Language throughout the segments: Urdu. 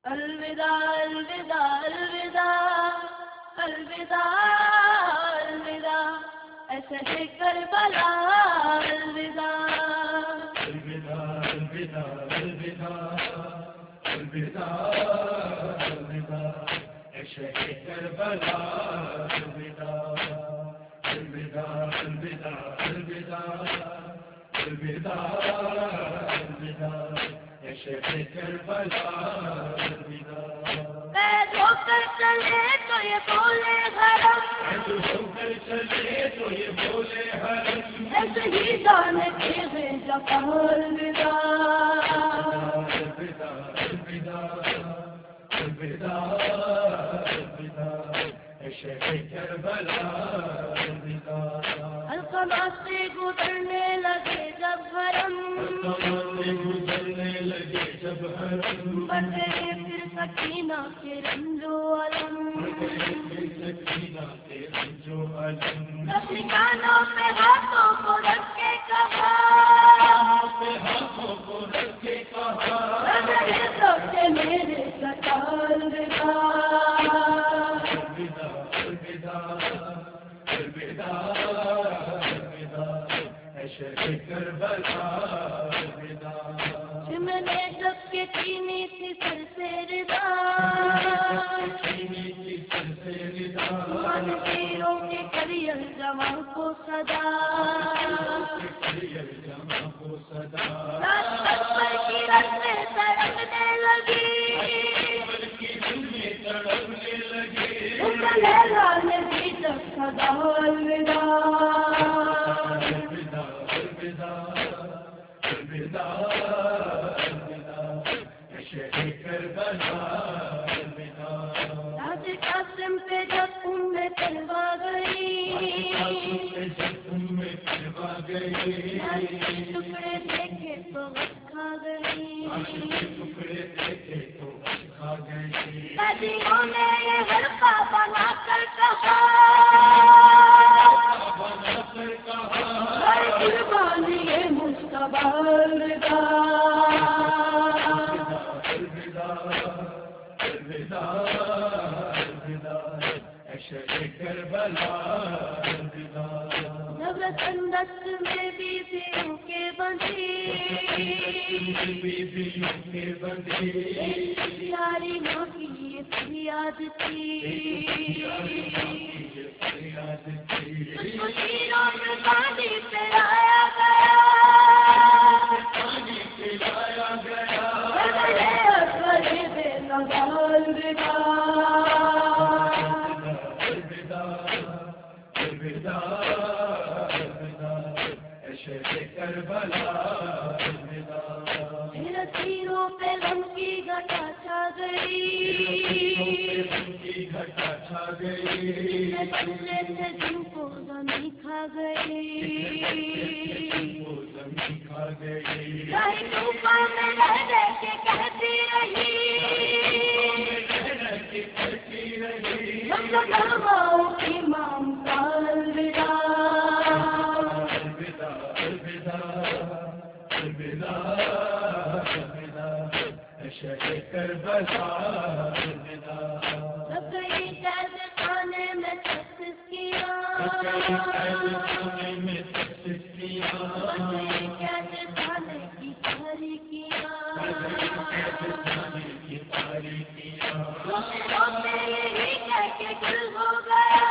الوداع الوداع الوداع الوداع الوداع اے شہر کربلا الوداع الوداع الوداع الوداع الوداع الوداع اے شہر کربلا الوداع الوداع الوداع الوداع الوداع الوداع اے شہر کربلا الوداع ہو کر چلے تو یہ بولے حرم ہو کر چلے تو یہ بولے حرم شہیدان کے جفا الوداع الوداع الوداع الوداع الوداع اے شہر کربلا الوداع القمہ سے گزرنے لگے جب حرم گزرنے لگے جب حرم بڑھے پھر سکینہ کے رنج و علم سکینہ کے رنج و علم اپنی کانوں پہ ہاتھوں کو رکھ کے کہا ہاتھوں کو رکھ کے کہا میرے سوچے میرے سکال الوداع الوداع الوداع الوداع اے شہر کربلا الوداع چمنے جب کے چینی تھی سر سے رضا چینی کی سر سے رضا من تیروں کے کریل جمع کو صدا کریل جمع کو صدا رات اکبر کی رت میں تڑپنے لگی کی دل میں تڑپنے لگے لیلا نے بھی جب صدا الوداع الوداع الوداع الوداع الوداع اے شہر کربلا الوداع راج قاسم پہ جب میں پلوا گئی جب تم میں کروا گئی ٹکڑے دیکھے تو بس کھا گئی ٹکڑے دیکھے تو کھا گئی صدیوں نے یہ حلقہ بنا کر کہا بنا کر کہا ہر قربانی یہ مصطفیٰ الوداع الوداع الوداع الوداع اے شہر کربلا الوداع نبرت اندس میں بیویوں کے بندی بیویوں کے بندے پیاری ماں کی یہ فریاد تھی فریاد تھی شیروں میں پانی پلایا گیا پانی پلایا گیا اکبر بے لگا الوداع الوداع الوداع اے شہر کربلا الوداع میرے تیروں پہ غم کی گھٹا چھا گئی کی گھٹا چھا گئی چلے تھے جن کو زمین کھا گئی وہ زمین کھا گئی چاہے طوفان میں لہریں کے کہتی رہی کہتی رہی ہم تو کرواؤں کی مامتا الوداع الوداع الوداع الوداع الوداع اے شہر کربلا الوداع جب گئی قید خانے میں تشخیص کیا میں تشخیص کیا قید خانے کی تاریکیاں کی تاریکیاں روتے یہی کہہ کے گل ہو گیا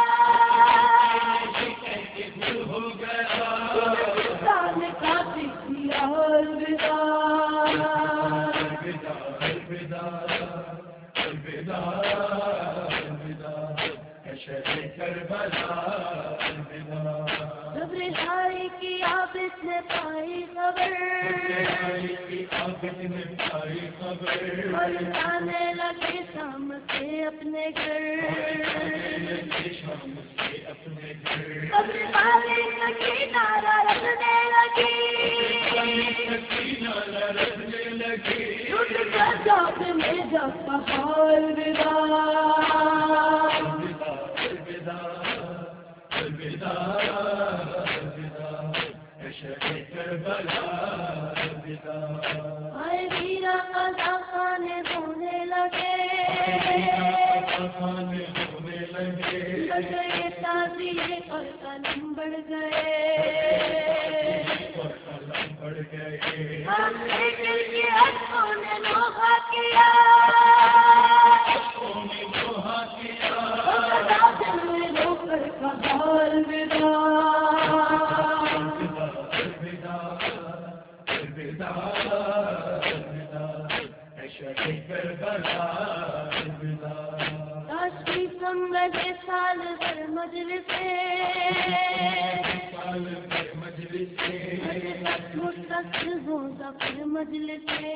دل ہو گیا انسان کافی کیا الوداع الوداع الوداع الوداع الوداع اے شہر کربلا الوداع جب رہائی کی عابد نے پائی خبر کی عابد نے پائی خبر اور جانے لگے شام سے اپنے گھر شام سے اپنے گھر قبر والے سکینہ رکھنے لگی سکینہ رکھنے لگی ٹوٹ کر جات میں جب کہا الوداع الوداع الوداع الوداع اے شہر کربلا الوداع آئے ویرا قضا خانے ہونے لگے آسان ہونے لگے، گئے تعزیے اور قلم بڑھ گئے، اور قلم بڑھ گئے، ہم نے دل کے حقوں نے نوحہ کیا، قومی دوہا کیا، دل میں رو کر کہا الوداع، الوداع، الوداع، اے شہید کربلا، الوداع، کاش کی سمجھے سال بھر مجلس سے، سال بھر مجلس سے، ہوں ظفر مجلس سے،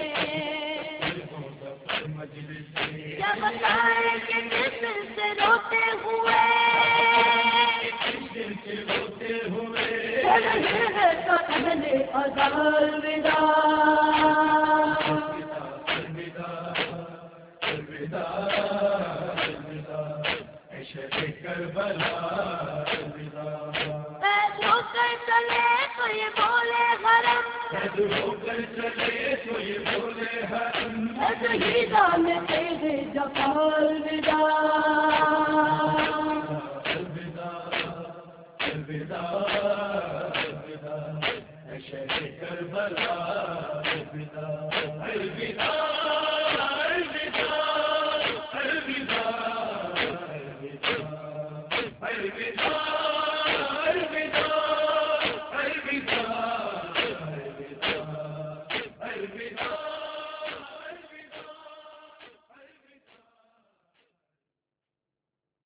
مجلس سے، کیا بتائیں کہ کس دل سے روتے ہوئے، کس دل سے روتے ہوئے، رہے ہے تو اہل ادا الوداع، الوداع، الوداع، الوداع، اے شہید کربلا، الوداع، قید ہو کر چلے تو یہ بولے حرم، قید ہو کر چلے تو یہ بولے حرم، شہیدہ میں تیرے جفا الوداع، الوداع، الوداع، الوداع، اے شہید کربلا، الوداع، الوداع، الوداع، الوداع، الوداع، الوداع، الوداع،